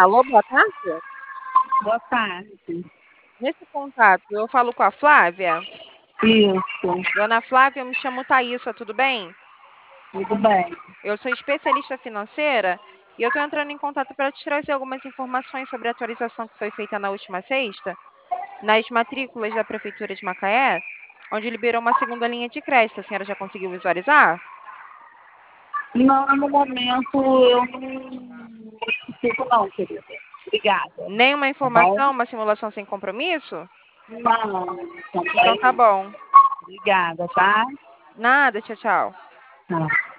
Alô, boa tarde. Boa tarde. Nesse contato, eu falo com a Flávia. Isso, Dona Flávia, eu me chamo Thaísa, tudo bem? tudo bem. Eu sou especialista financeira e eu estou entrando em contato para te trazer algumas informações sobre a atualização que foi feita na última sexta, nas matrículas da Prefeitura de Macaé, onde liberou uma segunda linha de crédito. A senhora já conseguiu visualizar? Não, no momento eu não preciso não, querida. Obrigada. Nenhuma Tá bom? informação, uma simulação sem compromisso? Não, Então tá também. bom. Obrigada, tá? Nada, tchau, tchau. Tá.